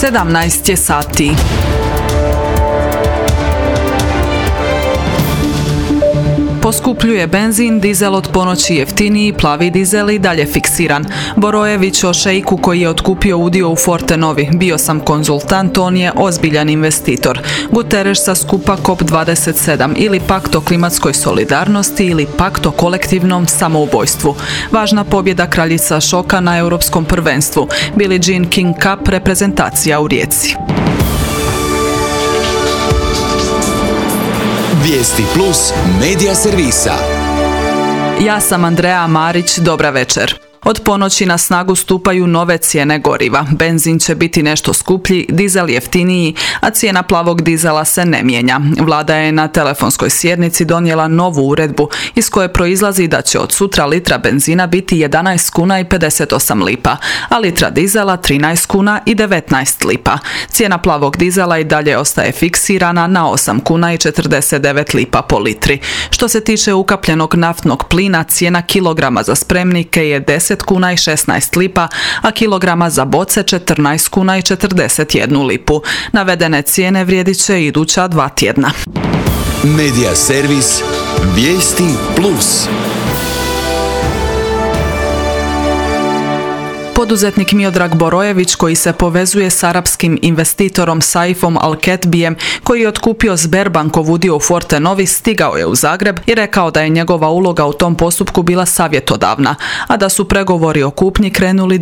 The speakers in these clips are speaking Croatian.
17 je sati. Poskupljuje benzin, dizel od ponoći jeftiniji, plavi dizel i dalje fiksiran. Borojević o šejku koji je otkupio udio u Fortenovi. Bio sam konzultant, on je ozbiljan investitor. Guterres sa skupa COP27 ili pakt o klimatskoj solidarnosti ili pakt o kolektivnom samoubojstvu. Važna pobjeda kraljica šoka na europskom prvenstvu. Billie Jean King Cup reprezentacija u Rijeci. Vijesti plus medija servisa. Ja sam Andrea Marić, dobra večer. Od ponoći na snagu stupaju nove cijene goriva. Benzin će biti nešto skuplji, dizel jeftiniji, a cijena plavog dizela se ne mijenja. Vlada je na telefonskoj sjednici donijela novu uredbu iz koje proizlazi da će od sutra litra benzina biti 11 kuna i 58 lipa, a litra dizela 13 kuna i 19 lipa. Cijena plavog dizela i dalje ostaje fiksirana na 8 kuna i 49 lipa po litri. Što se tiče ukapljenog naftnog plina, cijena kilograma za spremnike je 10 kuna i 16 lipa, a kilograma za boce 14 kuna i 41 lipu. Navedene cijene vrijedit će iduća 2 tjedna. Medija servis Vijesti plus. Poduzetnik Miodrag Borojević, koji se povezuje s arapskim investitorom Saifom Al-Ketbijem, koji je otkupio Sberbankov udio u Fortenovi, stigao je u Zagreb i rekao da je njegova uloga u tom postupku bila savjetodavna, a da su pregovori o kupnji krenuli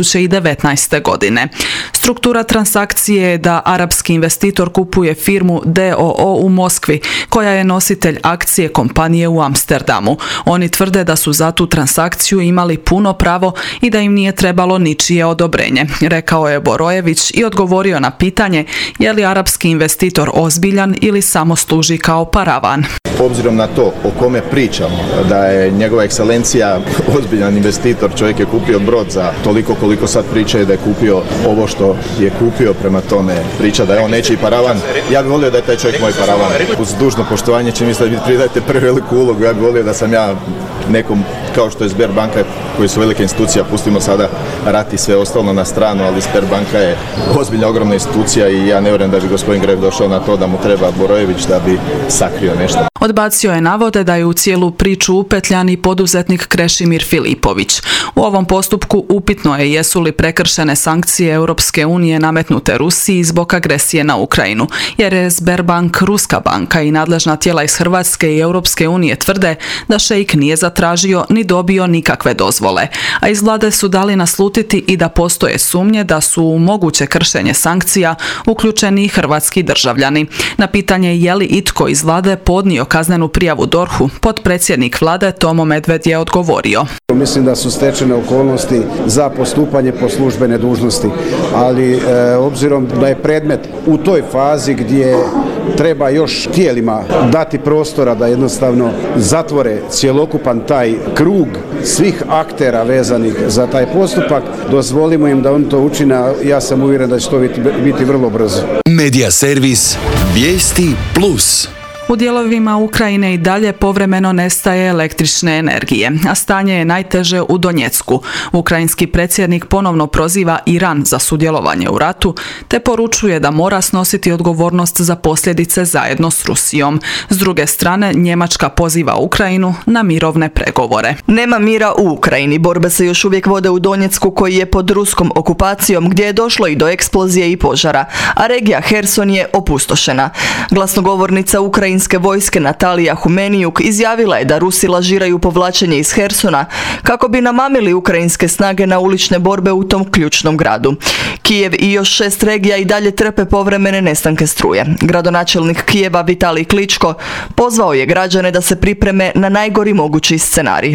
2019. godine. Struktura transakcije je da arapski investitor kupuje firmu DOO u Moskvi, koja je nositelj akcije kompanije u Amsterdamu. Oni tvrde da su za tu transakciju imali puno pravo i da im nije trebalo ničije odobrenje, rekao je Borojević i odgovorio na pitanje je li arapski investitor ozbiljan ili samo služi kao paravan. Obzirom na to o kome pričamo, da je njegova ekscelencija ozbiljan investitor, čovjek je kupio brod za toliko koliko sad pričaju da je kupio ovo što je kupio, prema tome priča da je on nečiji paravan. Ja bih volio da je taj čovjek moj paravan. Uz dužno poštovanje će mi sad vi pridajete preveliku ulogu, ja bih volio da sam ja nekom kao što je Sberbanka, koji su velike institucija, pustimo sada rat i sve ostalo na stranu, ali Sberbanka je ozbiljna, ogromna institucija i ja ne vjerujem da bi gospodin Gref došao na to da mu treba Borojević da bi sakrio nešto. Odbacio je navode da je u cijelu priču upetljan i poduzetnik Krešimir Filipović. U ovom postupku upitno je jesu li prekršene sankcije Europske unije nametnute Rusiji zbog agresije na Ukrajinu, jer je Sberbank ruska banka i nadležna tijela iz Hrvatske i Europske unije tvrde da šejk nije zatražio ni dobio nikakve dozvole, a iz vlade su dali naslutiti i da postoje sumnje da su u moguće kršenje sankcija uključeni i hrvatski državljani. Na pitanje je li itko iz vlade podnio kaznenu prijavu DORH-u, potpredsjednik vlade Tomo Medved je odgovorio. Mislim da su stečene okolnosti za postupanje po službene dužnosti, ali obzirom da je predmet u toj fazi gdje treba još tijelima dati prostora da jednostavno zatvore cjelokupan taj krug svih aktera vezanih za taj postupak, dozvolimo im da on to učine, ja sam uvjeren da će to biti vrlo brzo. Medija servis Vijesti plus. U dijelovima Ukrajine i dalje povremeno nestaje električne energije, a stanje je najteže u Donjecku. Ukrajinski predsjednik ponovno proziva Iran za sudjelovanje u ratu, te poručuje da mora snositi odgovornost za posljedice zajedno s Rusijom. S druge strane, Njemačka poziva Ukrajinu na mirovne pregovore. Nema mira u Ukrajini. Borbe se još uvijek vode u Donjecku, koji je pod ruskom okupacijom, gdje je došlo i do eksplozije i požara, a regija Herson je opustošena. Glasnogovornica Ukrajinske vojske Natalija Humenijuk izjavila je da Rusi lažiraju povlačenje iz Hersona kako bi namamili ukrajinske snage na ulične borbe u tom ključnom gradu. Kijev i još 6 regija i dalje trpe povremene nestanke struje. Gradonačelnik Kijeva Vitalij Kličko pozvao je građane da se pripreme na najgori mogući scenarij.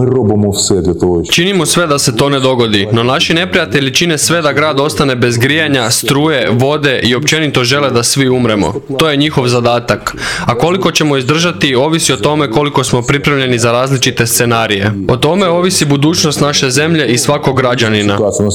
Činimo sve da se to ne dogodi, no naši neprijatelji čine sve da grad ostane bez grijanja, struje, vode i općenito žele da svi umremo. To je njihov zadatak. A koliko ćemo izdržati ovisi o tome koliko smo pripremljeni za različite scenarije. O tome ovisi budućnost naše zemlje i svakog građanina.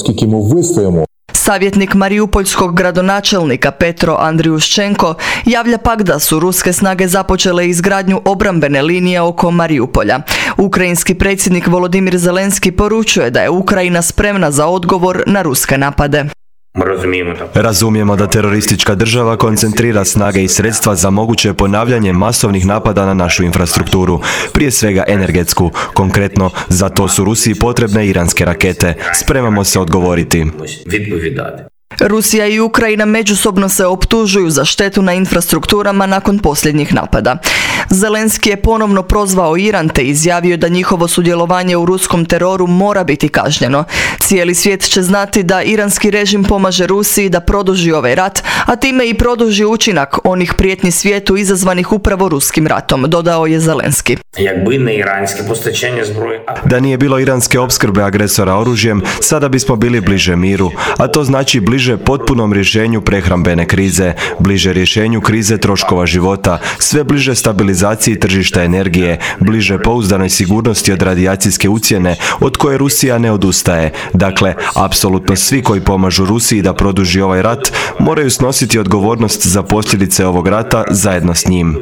Savjetnik mariupoljskog gradonačelnika Petro Andriuščenko javlja pak da su ruske snage započele izgradnju obrambene linije oko Mariupolja. Ukrajinski predsjednik Volodimir Zelenski poručuje da je Ukrajina spremna za odgovor na ruske napade. Razumijemo da teroristička država koncentrira snage i sredstva za moguće ponavljanje masovnih napada na našu infrastrukturu, prije svega energetsku. Konkretno, za to su Rusiji potrebne iranske rakete. Spremamo se odgovoriti. Rusija i Ukrajina međusobno se optužuju za štetu na infrastrukturama nakon posljednjih napada. Zelenski je ponovno prozvao Iran te izjavio da njihovo sudjelovanje u ruskom teroru mora biti kažnjeno. Cijeli svijet će znati da iranski režim pomaže Rusiji da produži ovaj rat, a time i produži učinak onih prijetnji svijetu izazvanih upravo ruskim ratom, dodao je Zelenski. Da nije bilo iranske opskrbe agresora oružjem, sada bismo bili bliže miru, a to znači bliže potpunom rješenju prehrambene krize, bliže rješenju krize troškova života, sve bliže stabilizaciji tržišta energije, bliže pouzdanoj sigurnosti od radijacijske ucjene, od koje Rusija ne odustaje. Dakle, apsolutno svi koji pomažu Rusiji da produži ovaj rat moraju snositi odgovornost za posljedice ovog rata zajedno s njim.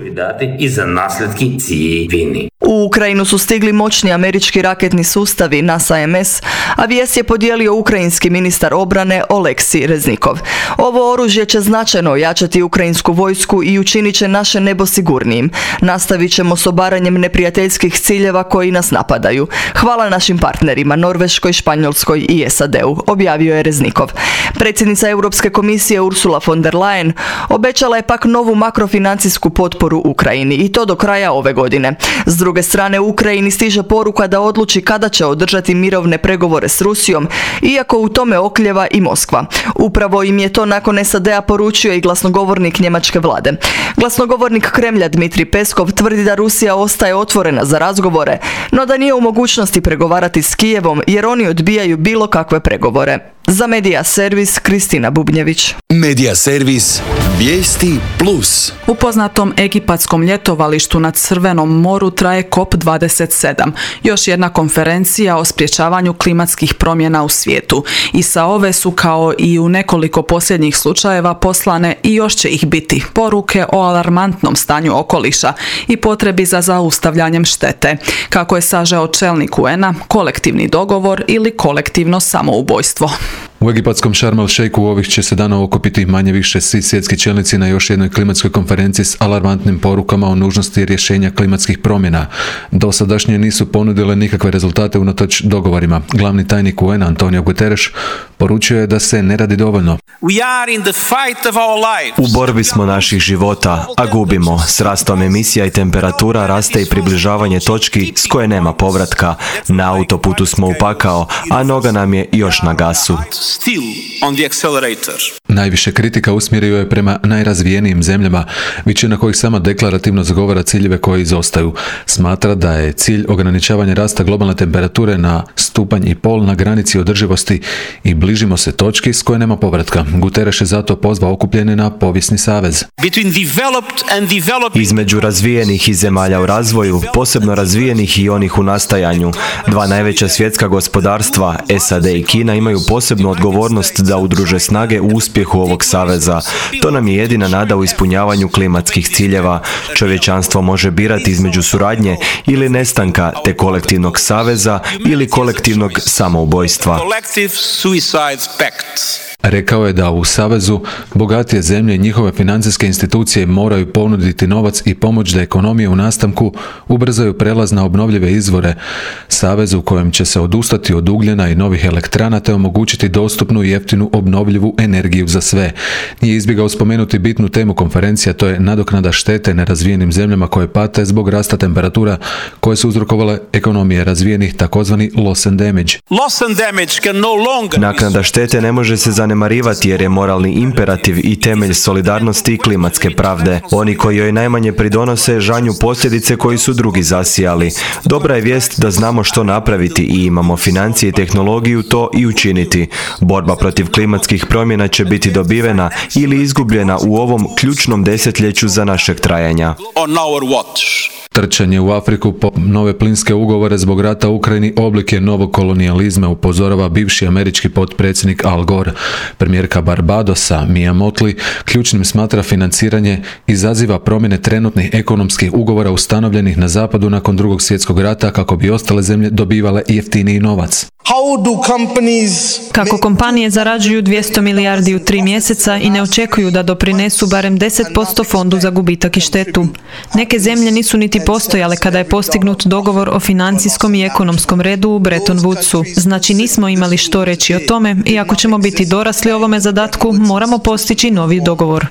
U Ukrajinu su stigli moćni američki raketni sustavi NASAMS, a vijest je podijelio ukrajinski ministar obrane Oleksij Reznikov. Ovo oružje će značajno ojačati ukrajinsku vojsku i učinit će naše nebo sigurnijim. Nastavit ćemo s obaranjem neprijateljskih ciljeva koji nas napadaju. Hvala našim partnerima Norveškoj, Španjolskoj i SAD-u, objavio je Reznikov. Predsjednica Europske komisije Ursula von der Leyen obećala je pak novu makrofinancijsku potporu Ukrajini i to do kraja ove godine. S druge strane, Ukrajini stiže poruka da odluči kada će održati mirovne pregovore s Rusijom, iako u tome okljeva i Moskva. Upravo im je to nakon SAD-a poručio i glasnogovornik njemačke vlade. Glasnogovornik Kremlja Dmitrij Peskov tvrdi da Rusija ostaje otvorena za razgovore, no da nije u mogućnosti pregovarati s Kijevom jer oni odbijaju bilo kakve pregovore. Za Medija Servis, Kristina Bubnjević. Medija Servis, vijesti plus. U poznatom egipatskom ljetovalištu na Crvenom moru traje COP27, još jedna konferencija o sprječavanju klimatskih promjena u svijetu. I sa ove su, kao i u nekoliko posljednjih slučajeva, poslane i još će ih biti poruke o alarmantnom stanju okoliša i potrebi za zaustavljanjem štete. Kako je sažeo čelnik UN-a, kolektivni dogovor ili kolektivno samoubojstvo. U egipatskom Sharm el-Sheikhu ovih će se dana okupiti manje više svi svjetski čelnici na još jednoj klimatskoj konferenciji s alarmantnim porukama o nužnosti rješenja klimatskih promjena. Dosadašnje nisu ponudile nikakve rezultate unatoč dogovorima. Glavni tajnik UN-a Antonio Guterres poručio je da se ne radi dovoljno. U borbi smo naših života, a gubimo. S rastom emisija i temperatura raste i približavanje točki s koje nema povratka. Na autoputu smo u pakao, a noga nam je još na gasu. Najviše kritika usmjerio je prema najrazvijenijim zemljama, većina kojih samo deklarativno zagovara ciljeve koji izostaju. Smatra da je cilj ograničavanja rasta globalne temperature na 1,5 stupnja na granici održivosti i bližimo se točki s koje nema povratka. Guterres je zato pozvao okupljene na povijesni savez. Između razvijenih i zemalja u razvoju, posebno razvijenih i onih u nastajanju, dva najveća svjetska gospodarstva, SAD i Kina, imaju posebnu odgovornost da udruže snage u uspjehu ovog saveza. To nam je jedina nada u ispunjavanju klimatskih ciljeva. Čovječanstvo može birati između suradnje ili nestanka, te kolektivnog saveza ili kolektivnog samoubojstva. Rekao je da u savezu bogatije zemlje i njihove financijske institucije moraju ponuditi novac i pomoć da ekonomije u nastanku ubrzaju prelaz na obnovljive izvore. Savez u kojem će se odustati od ugljena i novih elektrana te omogućiti dostupnu i jeftinu obnovljivu energiju za sve. Nije izbjegao spomenuti bitnu temu konferencije, to je nadoknada štete nerazvijenim zemljama koje pate zbog rasta temperatura koje su uzrokovale ekonomije razvijenih, takozvani loss and damage. Naknada štete ne može se zanemarivati jer je moralni imperativ i temelj solidarnosti i klimatske pravde. Oni koji joj najmanje pridonose žanju posljedice koji su drugi zasijali. Dobra je vijest da znamo što napraviti i imamo financije i tehnologiju to i učiniti. Borba protiv klimatskih promjena će biti dobivena ili izgubljena u ovom ključnom desetljeću za našeg trajanja. Trčanje u Afriku po nove plinske ugovore zbog rata u Ukrajini oblik je novog kolonijalizma, upozorava bivši američki potpredsjednik Al Gore. Premijerka Barbadosa Mia Mottley ključnim smatra financiranje izaziva promjene trenutnih ekonomskih ugovora ustanovljenih na zapadu nakon Drugog svjetskog rata kako bi ostale zemlje dobivale jeftiniji novac. Kako kompanije zarađuju 200 milijardi u 3 mjeseca i ne očekuju da doprinesu barem 10% fondu za gubitak i štetu. Neke zemlje nisu niti postojale kada je postignut dogovor o financijskom i ekonomskom redu u Bretton Woodsu. Znači nismo imali što reći o tome i ako ćemo biti dorasli ovome zadatku, moramo postići novi dogovor.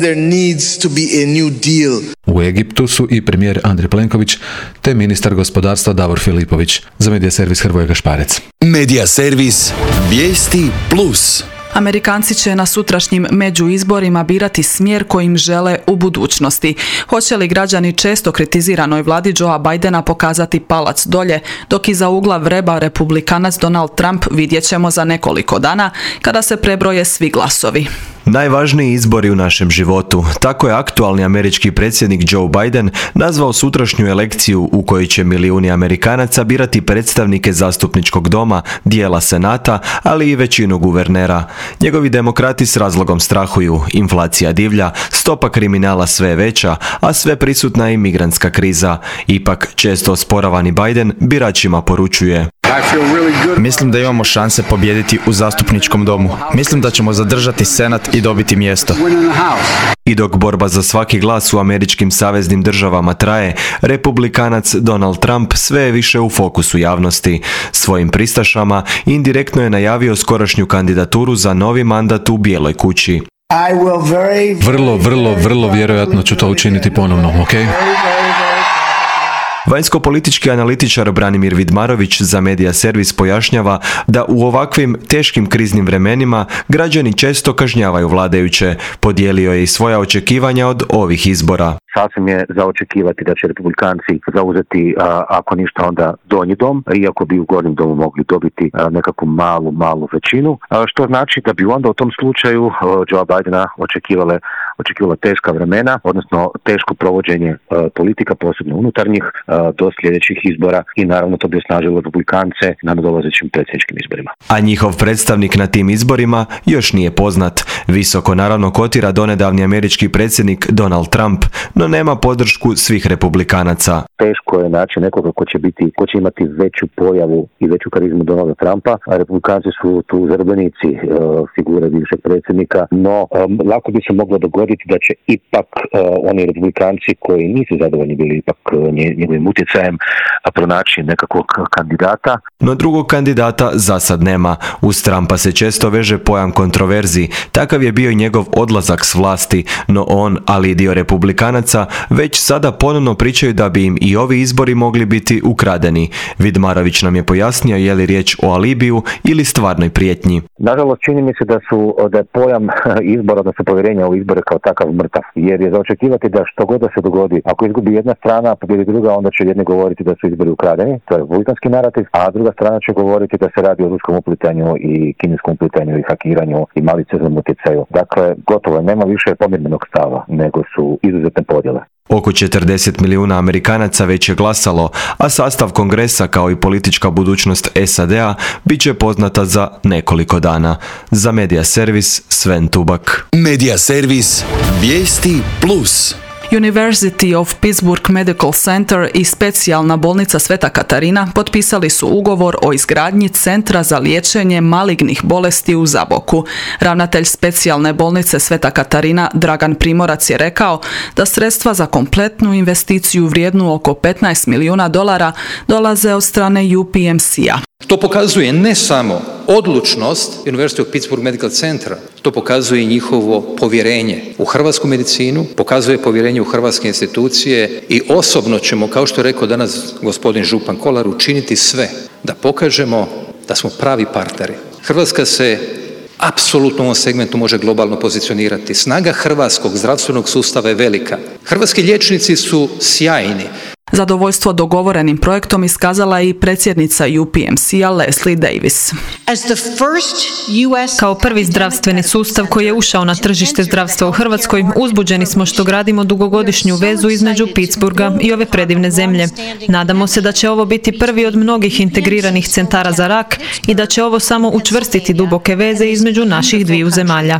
U Egiptu su i premijer Andrej Plenković te ministar gospodarstva Davor Filipović. Za Medija servis Hrvoje Gašparec. Medija servis Vijesti Plus. Amerikanci će na sutrašnjim međuizborima birati smjer kojim žele u budućnosti. Hoće li građani često kritiziranoj vladi Joea Bidena pokazati palac dolje, dok iza ugla vreba republikanac Donald Trump, vidjet ćemo za nekoliko dana kada se prebroje svi glasovi. Najvažniji izbori u našem životu. Tako je aktualni američki predsjednik Joe Biden nazvao sutrašnju elekciju u kojoj će milijuni Amerikanaca birati predstavnike zastupničkog doma, dijela senata, ali i većinu guvernera. Njegovi demokrati s razlogom strahuju, inflacija divlja, stopa kriminala sve je veća, a sve prisutna je migrantska kriza. Ipak, često osporavani Biden biračima poručuje: Mislim da imamo šanse pobijediti u zastupničkom domu. Mislim da ćemo zadržati senat i dobiti mjesto. I dok borba za svaki glas u američkim saveznim državama traje, republikanac Donald Trump sve je više u fokusu javnosti. Svojim pristašama indirektno je najavio skorašnju kandidaturu za novi mandat u Bijeloj kući. Vrlo vjerojatno ću to učiniti ponovno, ok? Vanjsko-politički analitičar Branimir Vidmarović za Medija servis pojašnjava da u ovakvim teškim kriznim vremenima građani često kažnjavaju vladajuće. Podijelio je i svoja očekivanja od ovih izbora. Sasvim je za očekivati da će republikanci zauzeti, ako ništa onda donji dom, iako bi u gornjem domu mogli dobiti nekakvu malu većinu, što znači da bi onda u tom slučaju Joea Bidena očekivala teška vremena, odnosno teško provođenje politika, posebno unutarnjih, do sljedećih izbora i naravno to bi osnažilo republikance na nadolazećim predsjedničkim izborima. A njihov predstavnik na tim izborima još nije poznat. Visoko naravno kotira donedavni američki predsjednik Donald Trump, no nema podršku svih republikanaca. Teško je naći nekoga ko će imati veću pojavu i veću karizmu Donalda Trumpa, a republikanci su tu zarobljenici figure bivšeg predsjednika, no lako bi se moglo dogoditi da će ipak oni republikanci koji nisu zadovoljni bili ipak njegovim utjecajem pronaći nekakvog kandidata. No drugog kandidata za sad nema. Uz Trumpa se često veže pojam kontroverzi. Takav je bio i njegov odlazak s vlasti, no on, ali i dio republikanaca, već sada ponovno pričaju da bi im i ovi izbori mogli biti ukradeni. Vidmarović nam je pojasnio je li riječ o alibiju ili stvarnoj prijetnji. Nažalost, čini mi se da je pojam izbora, odnosno povjerenja u izbore kao takav mrtav, jer je za očekivati da što god da se dogodi, ako izgubi jedna strana, pobjedi druga, onda će jedni govoriti da su izbori ukradeni, to je republikanski narativ, a druga strana će govoriti da se radi o ruskom uplitanju i kineskom uplitanju i hakiranju i maliciouznom utjecaju. Dakle, gotovo nema više pomirbenog stava, nego su izuzetne podjele. Oko 40 milijuna Amerikanaca već je glasalo, a sastav kongresa kao i politička budućnost SAD-a bit će poznata za nekoliko dana. Za Medija servis Sven Tubak. Medija servis Vijesti Plus. University of Pittsburgh Medical Center i specijalna bolnica Sveta Katarina potpisali su ugovor o izgradnji centra za liječenje malignih bolesti u Zaboku. Ravnatelj specijalne bolnice Sveta Katarina Dragan Primorac je rekao da sredstva za kompletnu investiciju vrijednu oko $15 milijuna dolaze od strane UPMC-a. To pokazuje ne samo odlučnost University of Pittsburgh Medical Centra, to pokazuje i njihovo povjerenje u hrvatsku medicinu, pokazuje povjerenje u hrvatske institucije i osobno ćemo, kao što je rekao danas gospodin župan Kolar, učiniti sve da pokažemo da smo pravi partneri. Hrvatska se apsolutno u ovom segmentu može globalno pozicionirati. Snaga hrvatskog zdravstvenog sustava je velika. Hrvatski liječnici su sjajni. Zadovoljstvo dogovorenim projektom iskazala je i predsjednica UPMC-a Leslie Davis. Kao prvi zdravstveni sustav koji je ušao na tržište zdravstva u Hrvatskoj, uzbuđeni smo što gradimo dugogodišnju vezu između Pittsburgha i ove predivne zemlje. Nadamo se da će ovo biti prvi od mnogih integriranih centara za rak i da će ovo samo učvrstiti duboke veze između naših dviju zemalja.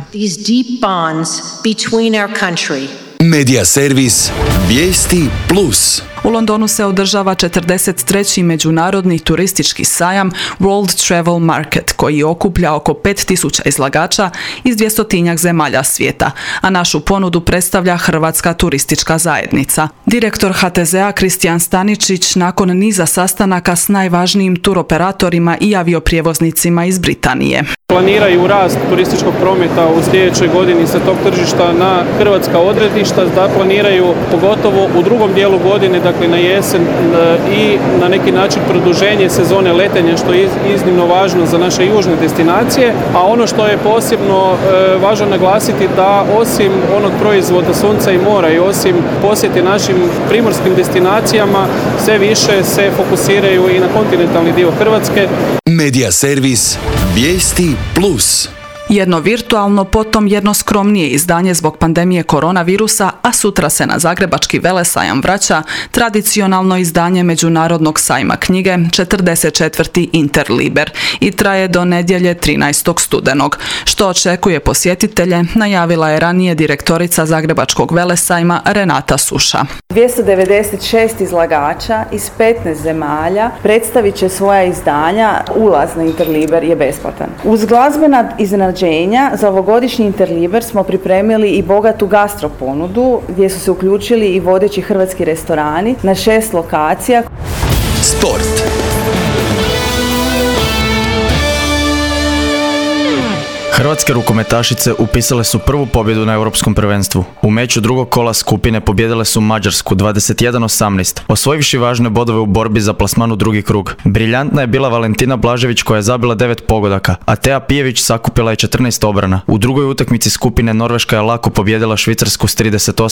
Medija servis Vijesti Plus. U Londonu se održava 43. međunarodni turistički sajam World Travel Market, koji okuplja oko 5000 izlagača iz 200 zemalja svijeta, a našu ponudu predstavlja Hrvatska turistička zajednica. Direktor HTZ-a Kristijan Staničić nakon niza sastanaka s najvažnijim turoperatorima i avioprijevoznicima iz Britanije. Planiraju rast turističkog prometa u sljedećoj godini sa tog tržišta na hrvatska odredišta, da planiraju pogotovo u drugom dijelu godine, dakle na jesen, i na neki način produženje sezone letenja, što je iznimno važno za naše južne destinacije. A ono što je posebno važno naglasiti, da osim onog proizvoda sunca i mora i osim posjete našim primorskim destinacijama, sve više se fokusiraju i na kontinentalni dio Hrvatske. Medija servis Vijesti Plus. Jedno virtualno, potom jedno skromnije izdanje zbog pandemije koronavirusa, a sutra se na Zagrebački velesajam vraća tradicionalno izdanje Međunarodnog sajma knjige 44. Interliber i traje do nedjelje 13. studenog. Što očekuje posjetitelje, najavila je ranije direktorica Zagrebačkog velesajma Renata Suša. 296 izlagača iz 15 zemalja predstavit će svoja izdanja. Ulaz na Interliber je besplatan. Uz glazbena iznenađenja za ovogodišnji Interliber smo pripremili i bogatu gastro ponudu gdje su se uključili i vodeći hrvatski restorani na 6 lokacija. Sport. Hrvatske rukometašice upisale su prvu pobjedu na Europskom prvenstvu. U meču drugog kola skupine pobijedile su Mađarsku 21-18, osvojivši važne bodove u borbi za plasman u drugi krug. Briljantna je bila Valentina Blažević koja je zabila 9 pogodaka, a Tea Pijević sakupila je 14 obrana. U drugoj utakmici skupine Norveška je lako pobijedila Švicarsku s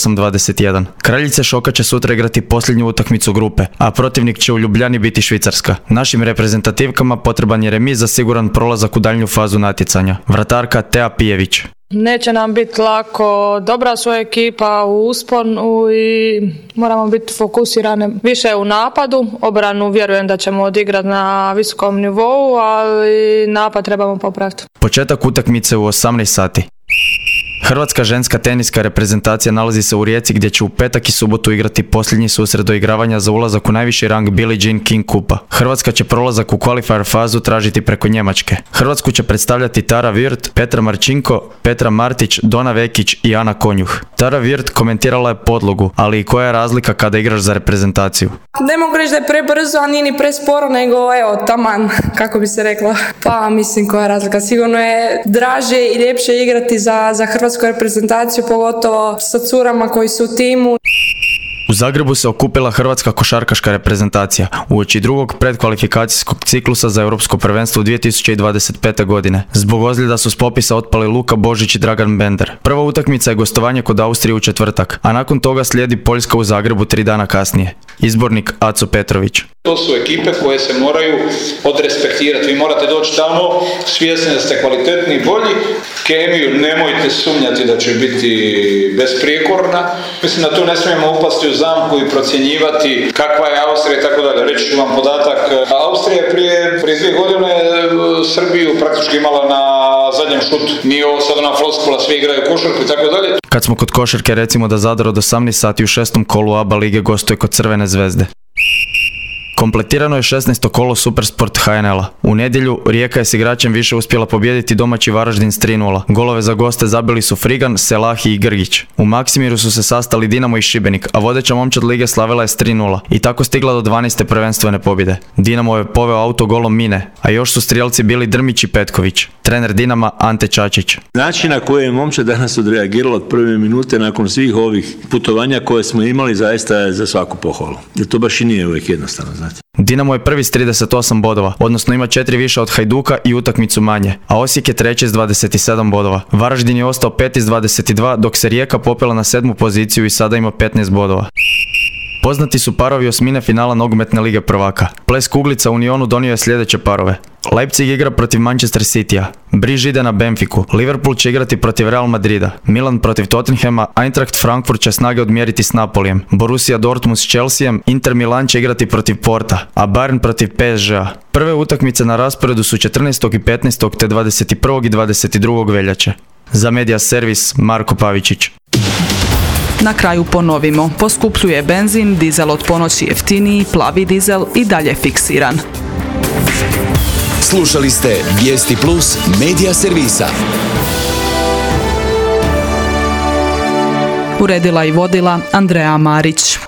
38-21. Kraljice šoka će sutra igrati posljednju utakmicu grupe, a protivnik će u Ljubljani biti Švicarska. Našim reprezentativkama potreban je remiz za siguran prolazak u daljnju fazu natjecanja. Vratarka Tea Pijević. Neće nam biti lako, dobra su ekipa u usponu i moramo biti fokusirane više u napadu. Obranu vjerujem da ćemo odigrati na visokom nivou, ali napad trebamo popraviti. Početak utakmice u 18 sati. Hrvatska ženska teniska reprezentacija nalazi se u Rijeci gdje će u petak i subotu igrati posljednji susret doigravanja za ulazak u najviši rang Billie Jean King Kupa. Hrvatska će prolazak u qualifier fazu tražiti preko Njemačke. Hrvatsku će predstavljati Tara Virt, Petra Marčinko, Petra Martić, Dona Vekić i Ana Konjuh. Tara Virt komentirala je podlogu, ali i koja je razlika kada igraš za reprezentaciju. Ne mogu reći da je prebrzo, a nije ni presporo, nego evo, taman, kako bi se rekla. Pa mislim koja je razlika. Sigurno je draže i ljepše igrati za hrvatsku reprezentaciju, pogotovo sa curama koji su u timu. U Zagrebu se okupila hrvatska košarkaška reprezentacija uoči drugog predkvalifikacijskog ciklusa za Europsko prvenstvo 2025. godine. Zbog ozljeda su s popisa otpali Luka Božić i Dragan Bender. Prva utakmica je gostovanje kod Austrije u četvrtak, a nakon toga slijedi Poljska u Zagrebu 3 dana kasnije. Izbornik Aco Petrović. To su ekipe koje se moraju odrespektirati. Vi morate doći tamo svjesni da ste kvalitetni i bolji. Kemiju nemojte sumnjati da će biti besprijekorna. Mislim da tu ne smijemo upasti u zamku i procjenjivati kakva je Austrija i tako dalje. Reći ću vam podatak. Austrija je prije 2 godine Srbiju praktički imala na zadnjem šutu. Nije ovo sad ona floskula, svi igraju košarku i tako dalje. Kad smo kod košarke, recimo da Zadar od 18 sati u 6. kolu ABA lige gostuje kod Crvene zvezde. Kompletirano je 16. kolo Supersport HNL-a. U nedjelju Rijeka je s igračem više uspjela pobijediti domaći Varaždin s 3:0. Golove za goste zabili su Frigan, Selahi i Grgić. U Maksimiru su se sastali Dinamo i Šibenik, a vodeća momčad lige slavila je s 3:0 i tako stigla do 12. prvenstvene pobjede. Dinamo je poveo autogolom Mine, a još su strijelci bili Drmić i Petković. Trener Dinama Ante Čačić. Način na koji je momčad danas odreagirala od prve minute nakon svih ovih putovanja koje smo imali zaista je za svaku pohvalu. Jer to baš i nije uvijek jednostavno, znate. Dinamo je prvi s 38 bodova, odnosno ima 4 više od Hajduka i utakmicu manje, a Osijek je treći s 27 bodova. Varaždin je ostao peti s 22, dok se Rijeka popela na 7. poziciju i sada ima 15 bodova. Poznati su parovi osmine finala nogometne lige prvaka. Ples kuglica u Unionu donio je sljedeće parove. Leipzig igra protiv Manchester Citya, Briž ide na Benfiku, Liverpool će igrati protiv Real Madrida, Milan protiv Tottenhama, Eintracht Frankfurt će snage odmjeriti s Napolijem, Borussia Dortmund s Chelseaem, Inter Milan će igrati protiv Porta, a Bayern protiv PSG-a. Prve utakmice na rasporedu su 14. i 15. te 21. i 22. veljače. Za Media Servis, Marko Pavičić. Na kraju ponovimo, poskupljuje benzin, dizel od ponoći jeftiniji, plavi dizel i dalje fiksiran. Slušali ste Vijesti Plus Media Servisa. Uredila i vodila Andrea Marić.